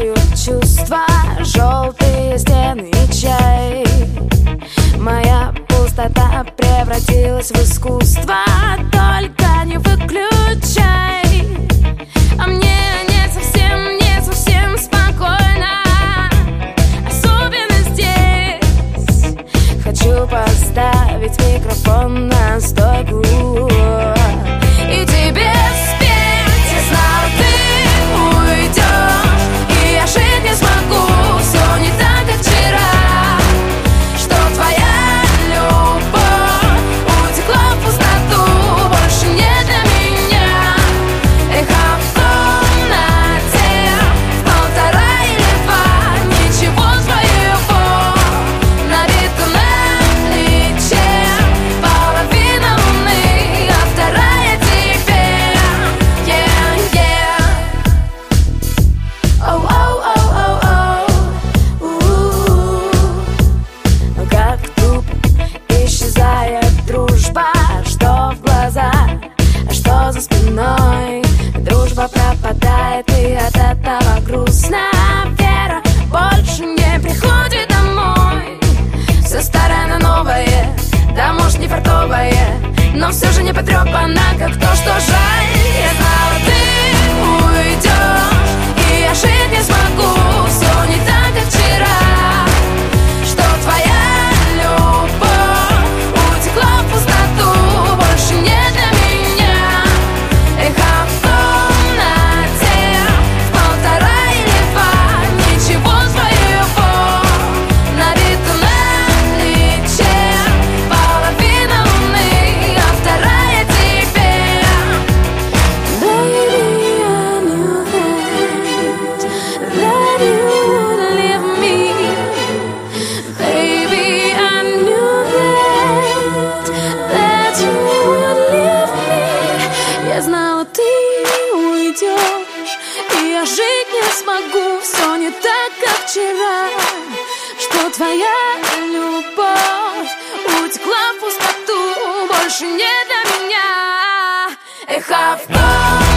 тобою чувства, желтые стены и чай. Моя пустота превратилась в искусство, только не выключай. А мне не совсем спокойно, особенно здесь. Хочу поставить микрофон на стойку и тебе спеть. Я знала, ты уйдешь, и я жить не смогу. Все не так, как вчера, что твоя любовь утекла в пустоту, больше не для меня. Эхо в комнате, в 1,5 или 2, ничего своего. На виду на плече половина луны, а вторая тебе. Yeah, yeah. Oh, oh, oh, oh, oh. Как тупо исчезает дружба, что в глазах, а что за спиной. Дружба пропадает, и от этого грустно. Вера больше не приходит домой. Все старое на новое, да может не фартовое, но все же не потрепано, как то, что жаль. Я знала, ты уйдешь, и я жить не смогу. Все не так, как вчера, что твоя любовь утекла в пустоту, больше не для меня. Эхо в комнате, в 1,5 или 2, ничего своего. На виду на плече половина луны, а вторая тебе. Baby, I knew that you would leave me. Baby, I knew that you would leave me. Я знала, ты уйдешь, и я жить не смогу. Все не так, как вчера, что твоя любовь утекла в пустоту, больше не для меня. Эхо в